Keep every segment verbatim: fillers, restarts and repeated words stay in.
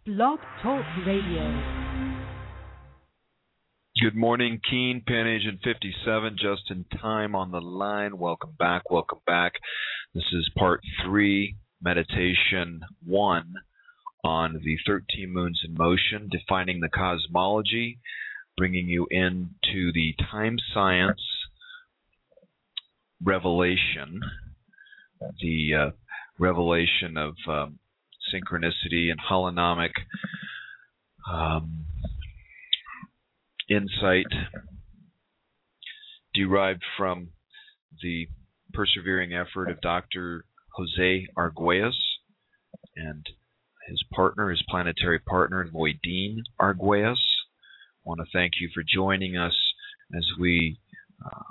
Blog Talk Radio. Good morning, Keen, Pan Agent fifty-seven, just in time on the line. Welcome back, welcome back. This is part three, meditation one on the thirteen moons in motion, defining the cosmology, bringing you into the time science revelation, the uh, revelation of um, synchronicity and holonomic um, insight derived from the persevering effort of Doctor Jose Arguelles and his partner, his planetary partner, Moideen Arguelles. I want to thank you for joining us as we uh,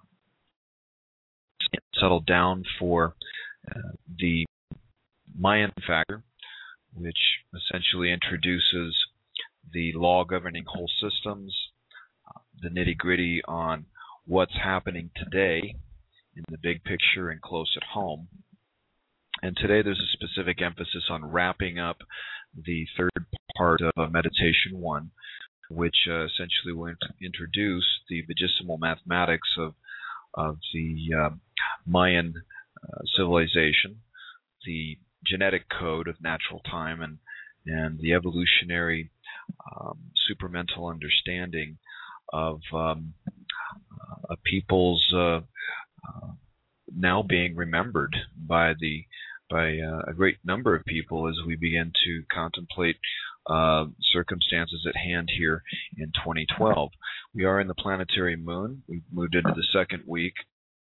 settle down for uh, the Mayan factor, which essentially introduces the law governing whole systems, uh, the nitty-gritty on what's happening today in the big picture and close at home. And today there's a specific emphasis on wrapping up the third part of uh, Meditation one, which uh, essentially will int- introduce the vigesimal mathematics of, of the uh, Mayan uh, civilization, the genetic code of natural time, and and the evolutionary um, supramental understanding of um, a people's uh, uh, now being remembered by the by uh, a great number of people as we begin to contemplate uh, circumstances at hand here in twenty twelve. We are in the planetary moon. We've moved into the second week.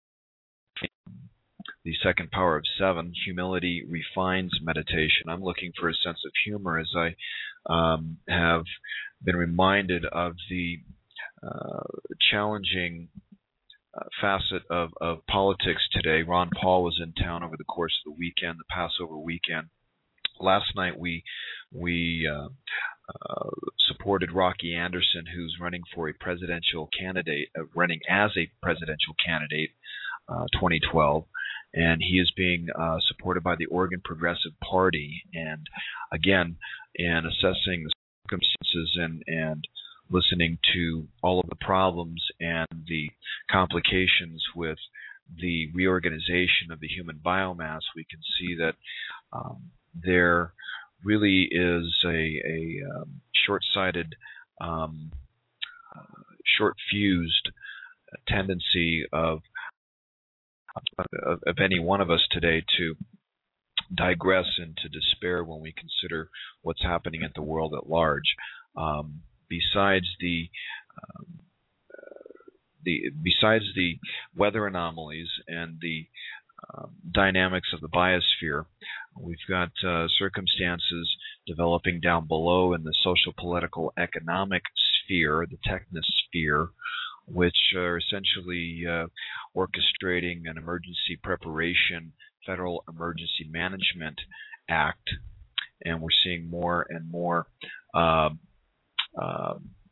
The second power of seven, humility refines meditation. I'm looking for a sense of humor as I um, have been reminded of the uh, challenging uh, facet of, of politics today. Ron Paul was in town over the course of the weekend, the Passover weekend. Last night we we uh, uh, supported Rocky Anderson, who's running for a presidential candidate, uh, running as a presidential candidate, uh, twenty twelve. And he is being uh, supported by the Oregon Progressive Party. And again, in assessing the circumstances and, and listening to all of the problems and the complications with the reorganization of the human biomass, we can see that um, there really is a, a um, short-sighted, um, uh, short-fused tendency of Of, of any one of us today to digress into despair when we consider what's happening at the world at large. Um, besides the um, the besides the weather anomalies and the um, dynamics of the biosphere, we've got uh, circumstances developing down below in the social, political, economic sphere, the technosphere, which are essentially uh, orchestrating an emergency preparation, Federal Emergency Management Act, and we're seeing more and more uh, uh,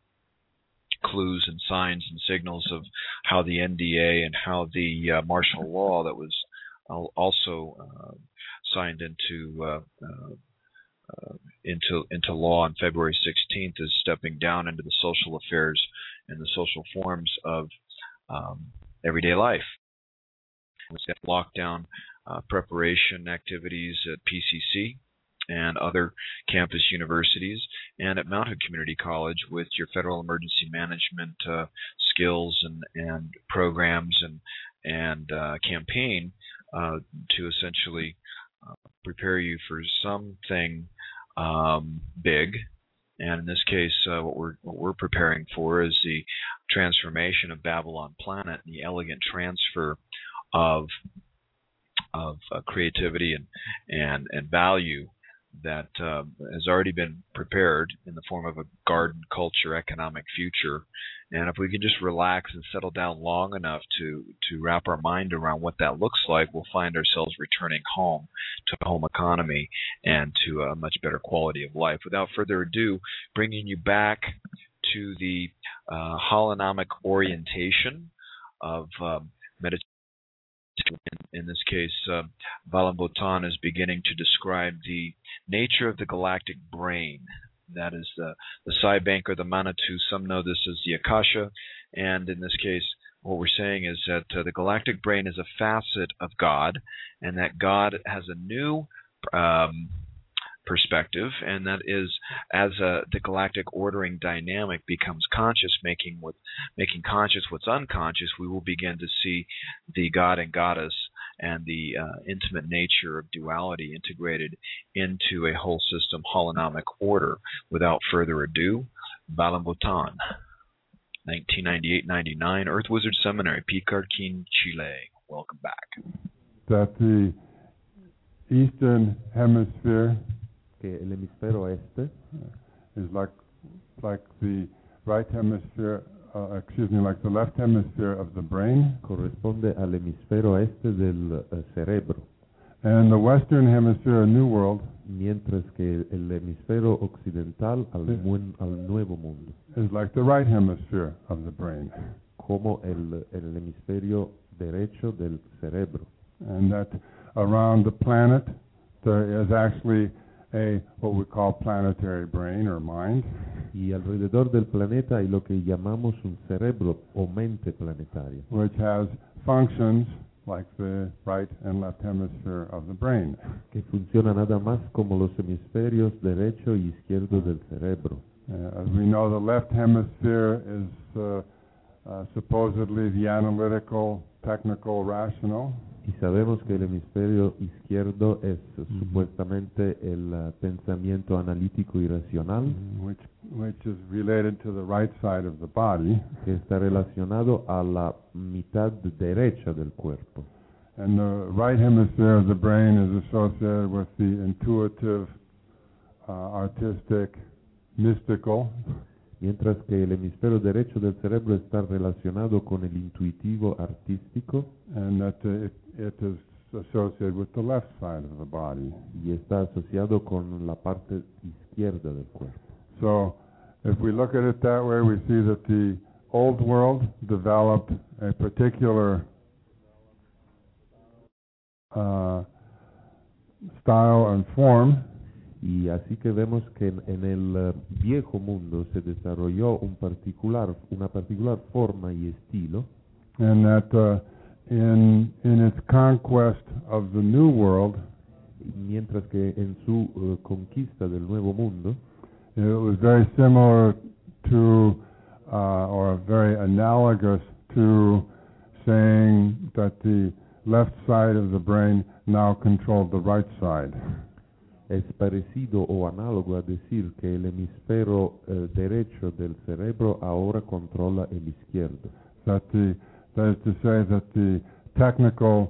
clues and signs and signals of how the N D A and how the uh, martial law that was also uh, signed into uh, uh, Uh, into into law on February sixteenth is stepping down into the social affairs and the social forms of um, everyday life. We've got lockdown uh, preparation activities at P C C and other campus universities, and at Mount Hood Community College with your federal emergency management uh, skills and, and programs and and uh, campaign uh, to essentially uh, prepare you for something Um, big, and in this case, uh, what we're what we're preparing for is the transformation of Babylon Planet and the elegant transfer of of uh, creativity and and and value that uh, has already been prepared in the form of a garden culture economic future. And if we can just relax and settle down long enough to to wrap our mind around what that looks like, we'll find ourselves returning home to a home economy and to a much better quality of life. Without further ado, bringing you back to the uh, holonomic orientation of um, meditation. In, in this case, uh, Valambhotana is beginning to describe the nature of the galactic brain That is the, the Sai Bank or the Manitou. Some know this as the Akasha. And in this case, what we're saying is that uh, the galactic brain is a facet of God, and that God has a new um, perspective, and that is as uh, the galactic ordering dynamic becomes conscious, making what making conscious what's unconscious, we will begin to see the God and Goddess and the uh, intimate nature of duality integrated into a whole system holonomic order. Without further ado, Balam Bhutan, nineteen ninety-eight ninety-nine, Earth Wizard Seminary, Picarquín, Chile. Welcome back. That the Eastern Hemisphere che el hemisfero este is like like the right hemisphere, uh, excuse me, like the left hemisphere of the brain, corresponde al hemisfero este del uh, cerebro, and the Western Hemisphere, a New World, mientras que el hemisfero occidental al, Sí. mu- al nuevo mundo, is like the right hemisphere of the brain, como el, el hemisferio derecho del cerebro, and that around the planet there is actually a what we call planetary brain or mind, y alrededor del planeta hay lo que llamamos un cerebro o mente planetaria, which has functions like the right and left hemisphere of the brain. que funciona nada más como los hemisferios derecho y izquierdo del cerebro. Uh, as we know, the left hemisphere is uh, uh, supposedly the analytical, technical, rational, Y sabemos que el hemisferio izquierdo es uh, Ujú. supuestamente el uh, pensamiento analítico y racional, which which is related to the right side of the body, que está relacionado a la mitad derecha del cuerpo. and the right hemisphere of the brain is associated with the intuitive, uh, artistic, mystical, Mientras que el hemisferio derecho del cerebro está relacionado con el intuitivo artístico and that uh, it, it is associated with the left side of the body. y está asociado con la parte izquierda del cuerpo. So, if we look at it that way, we see that the old world developed a particular uh, style and form, Y así que vemos que en, en el uh, viejo mundo se desarrolló un particular, una particular forma y estilo, and that uh, in in its conquest of the new world, mientras que en su uh, conquista del nuevo mundo it was very similar to, uh, or very analogous to, saying that the left side of the brain now controlled the right side. es parecido o análogo a decir que el hemisferio uh, derecho del cerebro ahora controla el izquierdo. That the that is to say that the technical,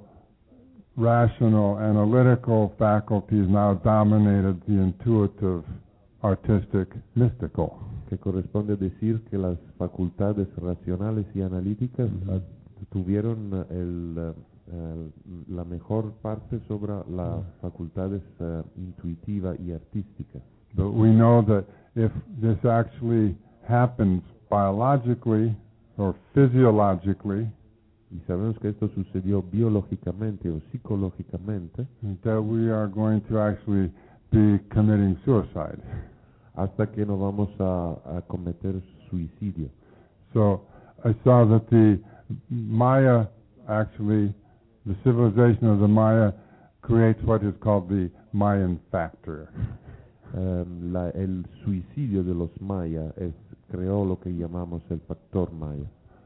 rational, analytical faculties now dominated the intuitive, artistic, mystical. Que corresponde a decir que las facultades racionales y analíticas Ujú. uh, tuvieron uh, el, uh, el- la mejor parte sobre las facultades uh, intuitiva y artística. But we know that if this actually happens biologically or physiologically, Y sabemos que esto sucedió biológicamente o psicológicamente that we are going to actually be committing suicide. hasta que no vamos a, a cometer suicidio. So I saw that the Maya, actually, the civilization of the Maya creates what is called the Mayan factor. Um, la- el suicidio de los mayas es, creó lo que llamamos el factor maya.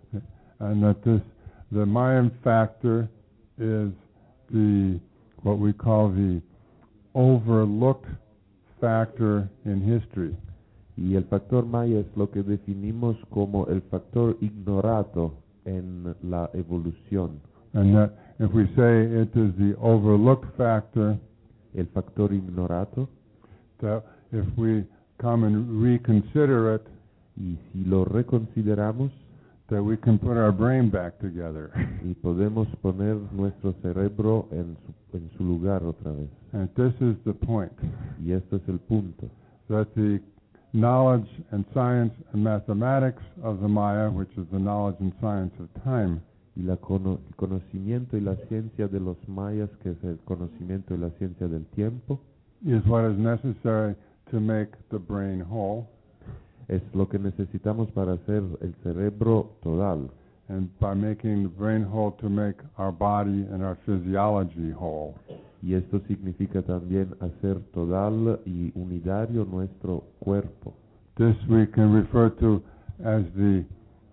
And that this, the Mayan factor is the, what we call the overlooked factor in history. Y el factor maya es lo que definimos como el factor ignorado en la evolución. And that if we say it is the overlooked factor, El factor ignorado, that if we come and reconsider it, y si lo reconsideramos that we can put our brain back together. y podemos poner nuestro cerebro en su, en su lugar otra vez. And this is the point, Y este es el punto, that the knowledge and science and mathematics of the Maya, which is the knowledge and science of time, y la cono- el conocimiento y la ciencia de los mayas, que es el conocimiento y la ciencia del tiempo, is what is necessary to make the brain whole. Es lo que necesitamos para hacer el cerebro total. And by making the brain whole, to make our body and our physiology whole. Y esto significa también hacer total y unitario nuestro cuerpo. This we can refer to as the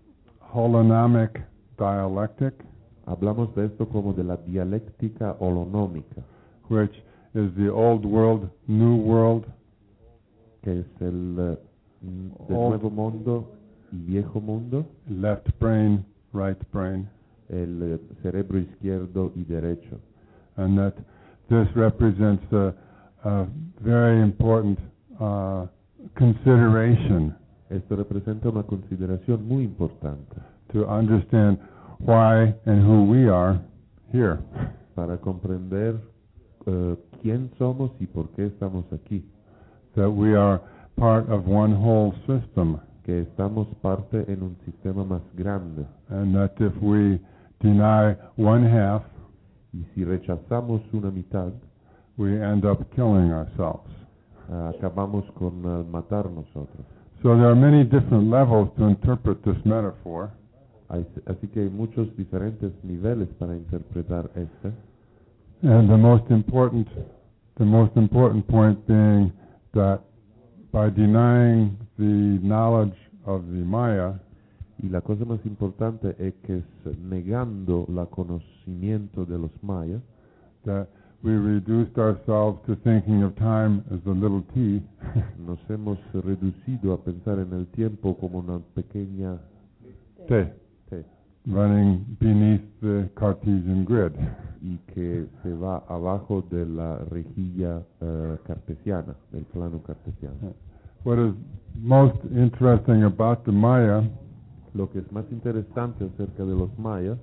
holonomic dialectic, Hablamos de esto como de la dialéctica holonómica, which is the old world, new world, que es el eh, n- del Old. nuevo mundo y viejo mundo, left brain, right brain, el eh, cerebro izquierdo y derecho. and that this represents a, a very important uh, consideration Esto representa una consideración muy importante to understand why and who we are here. para comprender eh, quién somos y por qué estamos aquí, That we are part of one whole system, que estamos parte en un sistema más grande, and that if we deny one half, y si rechazamos una mitad, we end up killing ourselves. eh, acabamos con eh, matar nosotros. So there are many different levels to interpret this metaphor, Hay- así que hay muchos diferentes niveles para interpretar este. and the most important, the most important point being that by denying the knowledge of the Maya, Y la cosa más importante es que es negando el conocimiento de los mayas, that we reduced ourselves to thinking of time as a little t, nos hemos reducido a pensar en el tiempo como una pequeña t, T, running beneath the Cartesian grid. y que se va abajo de la rejilla eh, cartesiana, del plano cartesiano. What is most interesting about the Maya Lo que es más interesante acerca de los mayas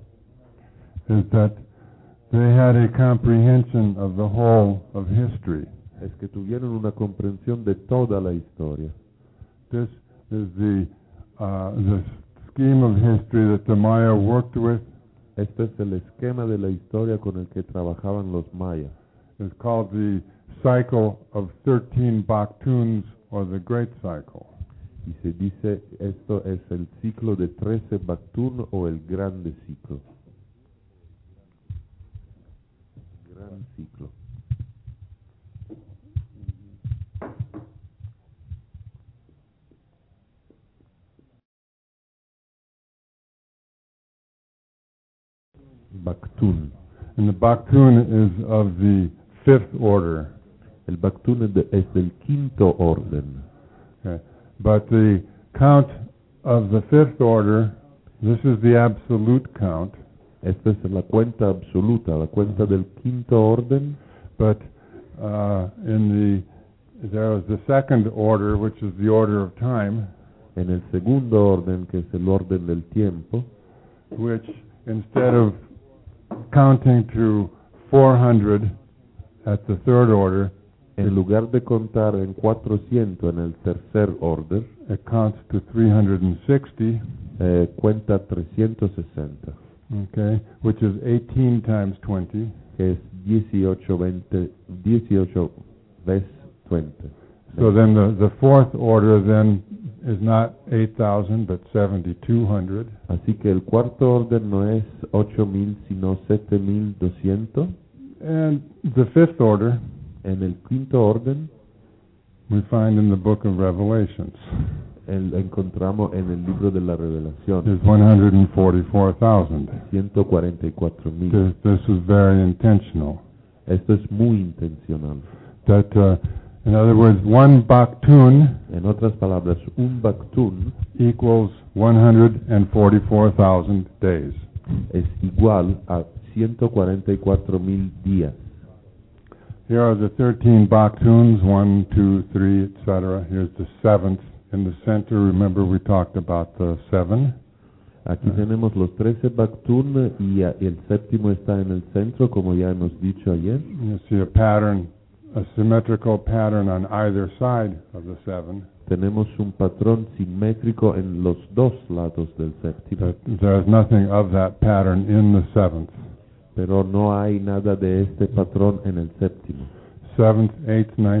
is that they had a comprehension of the whole of history. es que tuvieron una comprensión de toda la historia. This is the uh, the scheme of history that the Maya worked with. Este es el esquema de la historia con el que trabajaban los mayas. It's called the cycle of thirteen Baktuns, or the Great Cycle. Y se dice, esto es el ciclo de trece Baktun o el grande ciclo. Gran ciclo. Baktun. And the Baktun is of the fifth order. El Baktun es, de- es del quinto orden. Okay. But the count of the fifth order, this is the absolute count, Esta es la cuenta absoluta, la cuenta del quinto orden. but uh, in the there is the second order, which is the order of time, En el segundo orden, que es el orden del tiempo, which instead of counting to four hundred at the third order, en lugar de contar en cuatrocientos en el tercer orden, it counts to three hundred sixty, eh, cuenta trescientos sesenta, okay, which is eighteen times twenty. que es dieciocho, veinte, dieciocho veces veinte. So then the, the fourth order then is not eight thousand but seventy-two hundred. Así que el cuarto orden no es ocho mil, sino siete mil doscientos. And the fifth order En el quinto orden we find in the book of Revelations el, encontramos en el libro de la Revelación is one hundred forty-four thousand. ciento cuarenta y cuatro mil. This, this is very intentional. Esto es muy intencional. That, uh, in other words, one Baktun En otras palabras, un Baktun equals one hundred forty-four thousand days. es igual a ciento cuarenta y cuatro mil días. Here are the thirteen Baktuns, one, two, three, et cetera. Here's the seventh in the center. Remember we talked about the seven. Aquí tenemos los trece Baktun y a- el séptimo está en el centro, como ya hemos dicho ayer. You see a pattern, a symmetrical pattern on either side of the seven. Tenemos un patrón simétrico en los dos lados del séptimo, But there's nothing of that pattern in the seventh. pero no hay nada de este patrón en el séptimo. Seventh, eighth, ninth,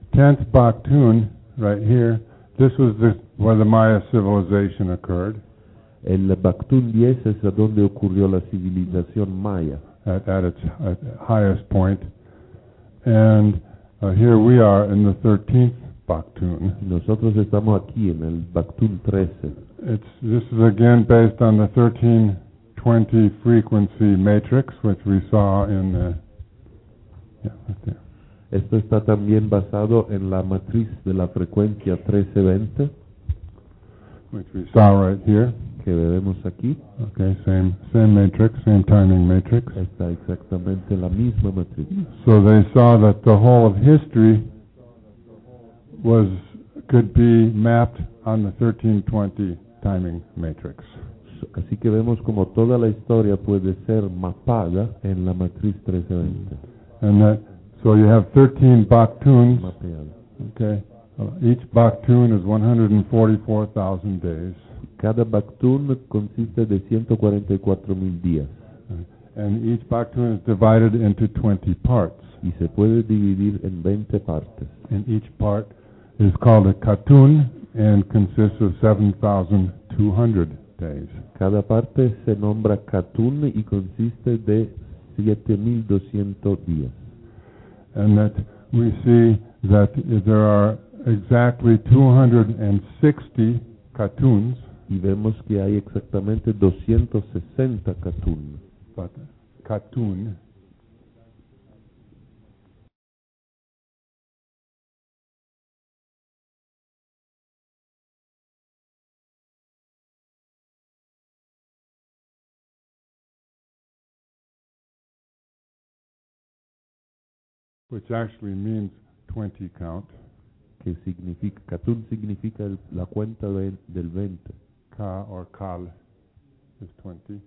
tenth Baktun, right here, this was the, where the Maya civilization occurred. El Baktun diez es a donde ocurrió la civilización maya. At, at its at highest point. And uh, here we are in the thirteenth Baktun. Nosotros estamos aquí en el Baktun trece. It's, this is again based on the thirteen twenty frequency matrix, which we saw in the, yeah, right there. Esto está también basado en la matriz de la frecuencia trece veinte, which we saw right here. que vemos aquí. Okay, same same matrix, same timing matrix. Está exactamente la misma matriz. So they saw that the whole of history was could be mapped on the thirteen twenty timing matrix. Así que vemos como toda la historia puede ser mapada en la matriz trece veinte. And that so you have thirteen Baktuns. Mapeada. Okay, uh, each Baktun is one hundred forty-four thousand days. Cada Baktun consiste de ciento cuarenta y cuatro mil días. And each Baktun is divided into twenty parts. Y se puede dividir en veinte partes. And each part is called a Katun and consists of seven thousand two hundred days. Cada parte se nombra Katun y consiste de siete mil doscientos días. And that we see that there are exactly two hundred sixty Katuns. Y vemos que hay exactamente doscientos sesenta Katun. But Katun which actually means twenty count. Que significa, Katun significa el, la cuenta de, del veinte. Ka or Kal is twenty.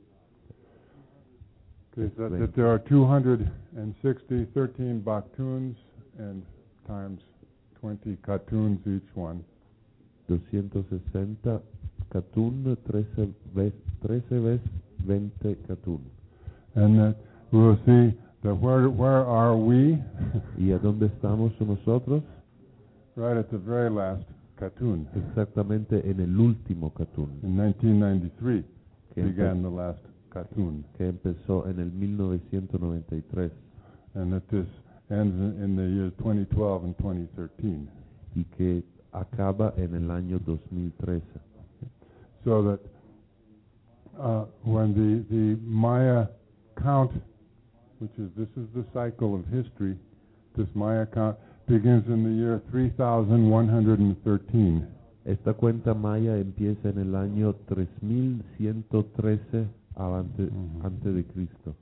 Okay, so that there are two hundred sixty, thirteen Baktuns, and times twenty Katuns each one. doscientos sesenta Katun, trece veces, trece veces veinte Katun. And that we'll see that where, where are we? ¿Y a dónde estamos nosotros? Right at the very last Katun. Exactamente en el último Katun. In nineteen ninety-three que began the last Katun. Que empezó en el mil novecientos noventa y tres. And that this ends in, in the years twenty twelve and twenty thirteen. Y que acaba en el año dos mil trece. So that uh, when the, the Maya count, which is, this is the cycle of history, this Maya count begins in the year three thousand one hundred thirteen. Esta cuenta maya empieza en el año tres mil ciento trece antes, uh-huh. antes de Cristo.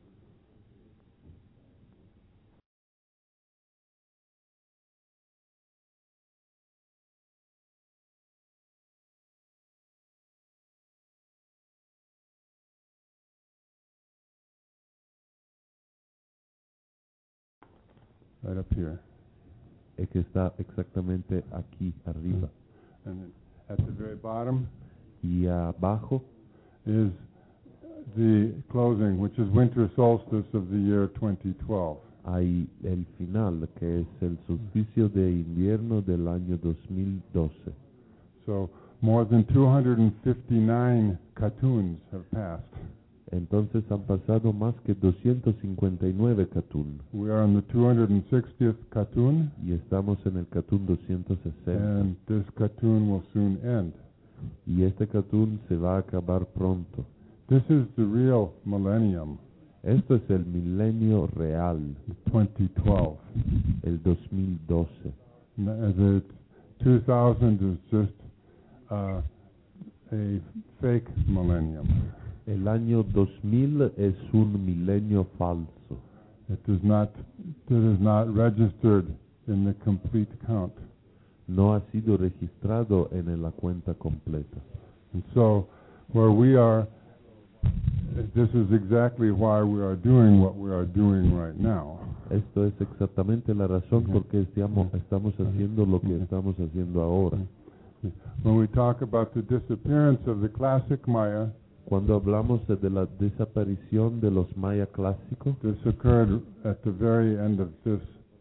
Right up here. Es que está exactamente aquí arriba. And then at the very bottom y abajo is the closing, which is winter solstice of the year twenty twelve. Hay el final, que es el solsticio de invierno del año dos mil doce. So more than two hundred fifty-nine Katuns have passed. Entonces han pasado más que doscientos cincuenta y nueve Katun. We are in the two hundred sixtieth Katun. Y estamos en el Katun doscientos sesenta. And this Katun will soon end. Y este Katun se va a acabar pronto. This is the real millennium. Esto es el milenio real. twenty twelve. El dos mil doce. The two thousand is just uh, a fake millennium. El año dos mil es un milenio falso. It does not, it is not registered in the complete count. No ha sido registrado en la cuenta completa. And so, where we are, this is exactly why we are doing what we are doing right now. Esto es exactamente la razón por qué estamos, estamos haciendo lo que estamos haciendo ahora. When we talk about the disappearance of the classic Maya, cuando hablamos de la desaparición de los maya clásicos, this occurred at the very end of this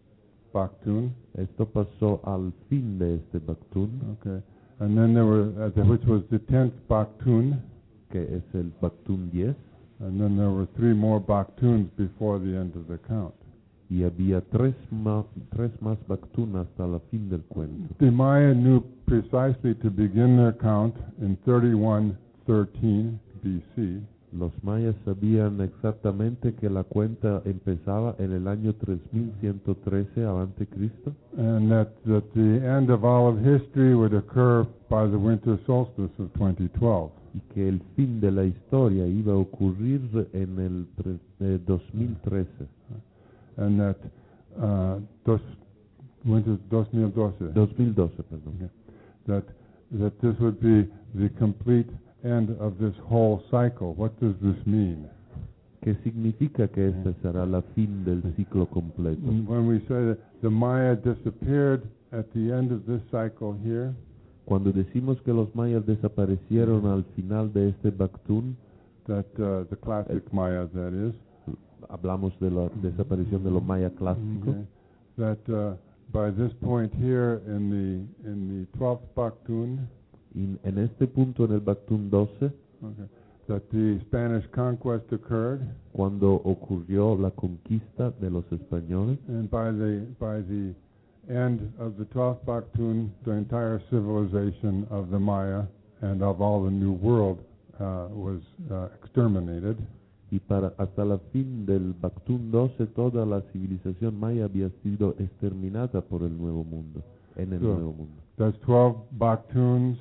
Baktun. Esto pasó al fin de este Baktun, Okay. And then there were, uh, the, which was the tenth Baktun. que es el Baktun diez, And then there were three more Baktuns before the end of the count. y había tres más, tres más Baktun hasta la fin del cuento. The Maya knew precisely to begin their count in thirty-one thirteen B C. Los mayas sabían exactamente que la cuenta empezaba en el año tres mil ciento trece antes de Cristo, And that, that the end of all of history would occur by the winter solstice of twenty twelve. y que el fin de la historia iba a ocurrir en el tre- eh, dos mil trece. And that uh, dos, winter dos mil doce. dos mil doce, perdón. Okay. That that this would be the complete end of this whole cycle. What does this mean? ¿Qué significa que esta será la fin del ciclo completo? When we say that the Maya disappeared at the end of this cycle here, Cuando decimos que los mayas desaparecieron al final de este Baktun, that uh, the classic Maya, that is, hablamos de la desaparición de los mayas clásicos, okay, that uh, by this point here in the in the twelfth Baktun, y en este punto en el Baktun doce, okay, that the Spanish conquest occurred, cuando ocurrió la conquista de los españoles, and by the by the end of the twelfth Baktun, the entire civilization of the Maya and of all the New World uh, was uh, exterminated. y para hasta la fin del Baktun doce toda la civilización maya había sido exterminada por el Nuevo Mundo, en el So, Nuevo Mundo. That's twelve Baktuns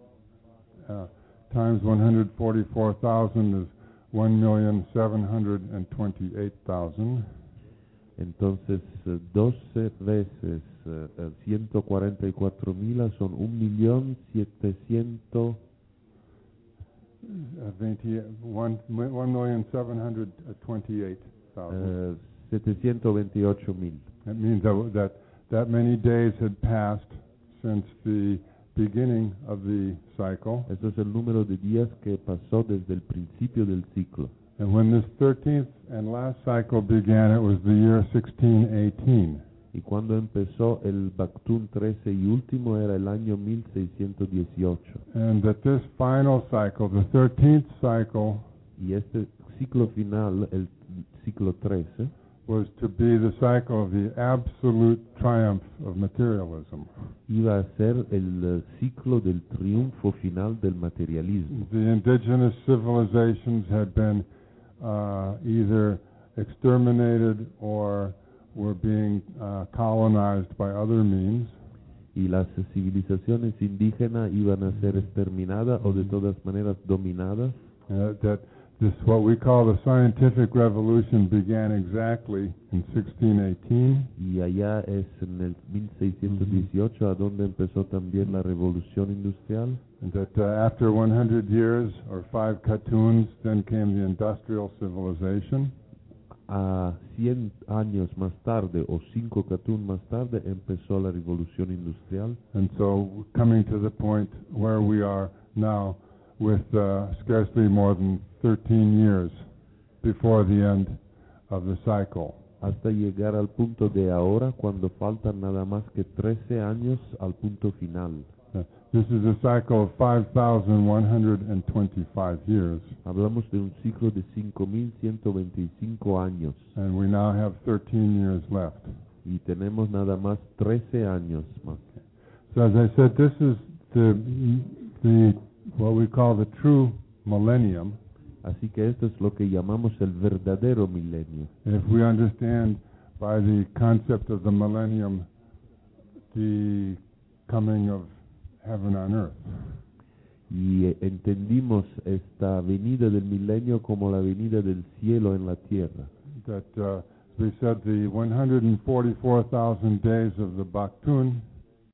uh, times one hundred forty-four thousand is one million seven hundred twenty-eight thousand. Entonces, eh, doce veces eh, eh, ciento cuarenta y cuatro mil son un millón setecientos, Uh, twenty, one, one million seven hundred twenty-eight thousand. eh, setecientos veintiocho mil. That means that, that that many days had passed since the beginning of the cycle. Eso es el número de días que pasó desde el principio del ciclo. And when this thirteenth and last cycle began, it was the year sixteen eighteen. Y cuando empezó el Baktun trece y último era el año mil seiscientos dieciocho. And that this final cycle, the thirteenth cycle, Y este ciclo final, el ciclo trece, was to be the cycle of the absolute triumph of materialism. iba a ser el eh, ciclo del triunfo final del materialismo. The indigenous civilizations had been uh, either exterminated or were being uh, colonized by other means. Y las civilizaciones indígenas iban a ser exterminadas o de todas maneras dominadas. Uh, that this, what we call the scientific revolution, began exactly in sixteen eighteen. Y allá es en el mil seiscientos dieciocho a donde empezó también la revolución industrial. And that uh, after one hundred years or five Katuns, then came the industrial civilization. A cien años más tarde o cinco Katun más tarde empezó la revolución industrial. And so coming to the point where we are now with uh, scarcely more than thirteen years before the end of the cycle. Hasta llegar al punto de ahora cuando faltan nada más que trece años al punto final. Uh, this is a cycle of five thousand one hundred twenty-five years, Hablamos de un ciclo de cinco mil ciento veinticinco años and we now have thirteen years left. y tenemos nada más trece años más. So as I said, this is the the what we call the true millennium. Así que esto es lo que llamamos el verdadero milenio. If we understand by the concept of the millennium the coming of heaven on earth. Y eh, entendimos esta venida del milenio como la venida del cielo en la tierra. That uh, we said the one hundred forty-four thousand days of the Baktun